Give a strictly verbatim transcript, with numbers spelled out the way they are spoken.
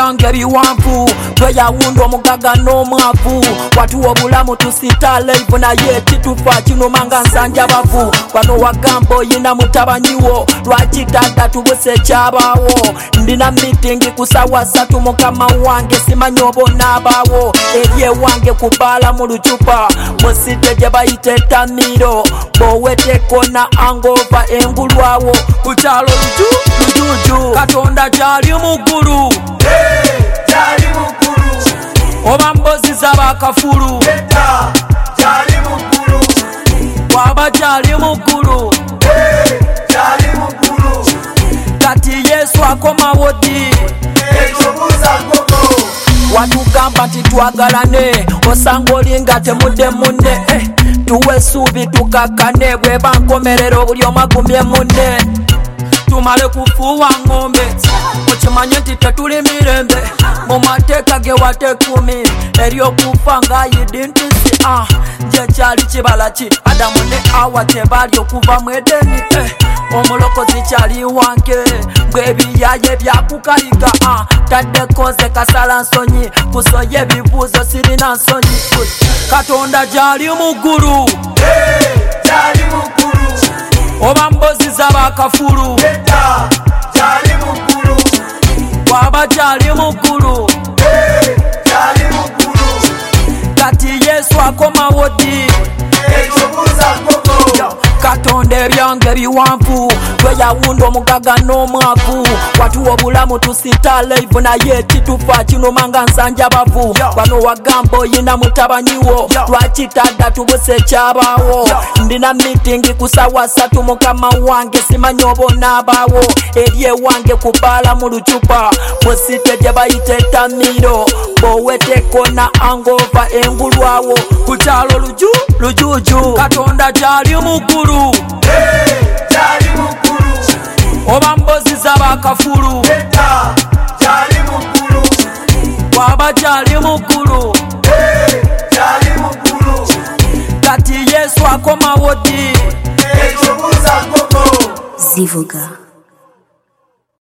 byange biwanvu tweyawunda omugaga n'omwavu watuwa obulamu tusita live naye kitufa kinumanga nsanja bavu wano wagamba oyina mutabanyiwo lwaki tata tubuse ekyabaawo ndina meeting kusawa satu mukama wange simanyi obonaabawo eri ewange kubaala mu lucupa musite gye bayita etamiro boweteko na angova engulwawo kukyalo luju lujuju katonda kyali muggulu Jali mukuru oba mbozi z'abakafulu Jali mukuru waba kyali muggulu Jali mukuru kati Yesu akomawo ddi Echobuza koko watugamba nti twagalane osanga olinga temudde munne eh, tuwe essuubi tukakkane bwe bankomerera buli omu agumye munne tumale kufuuwa ng'ombe okimanye nti tetuli mirembe mu mateeka ge watekumi eryokufa ng'ayidintisi ah, nje kyali kibala ki adamu ne awa tebali okuva mu edeni eh, omulokozi kyali wange bwebiyaye byakukalika ah, taddeko nze kasala nsonyi kusoya ebibuuzo sirina nsonyi katonda gyali muggulu Jali mukuru oba mbozi z'abakafulu Jali mukuru waba kyali muggulu Jali mukuru kati Yesu akomawo ddi Echobuza koko katonda ebyange biwanvu tweyawunda omugaga n'omwavu watuwa obulamu tusita live naye kitufa kinumanga nsanja bavu wano wagamba oyina mutabanyiwo lwaki tadda tubuse ekyabaawo ndina meeting kusawa satu mukama wange simanyi obonaabawo eri ewange kubaala mu lucupa musite gye bayita etamiro boweteko na angova engulwawo kukyalo luju lujuju katonda kyali muggulu Jali mukuru oba mbozi z'abakafulu Jali mukuru waba kyali muggulu Jali mukuru kati Yesu akomawo ddi Echobuza koko Zivuga.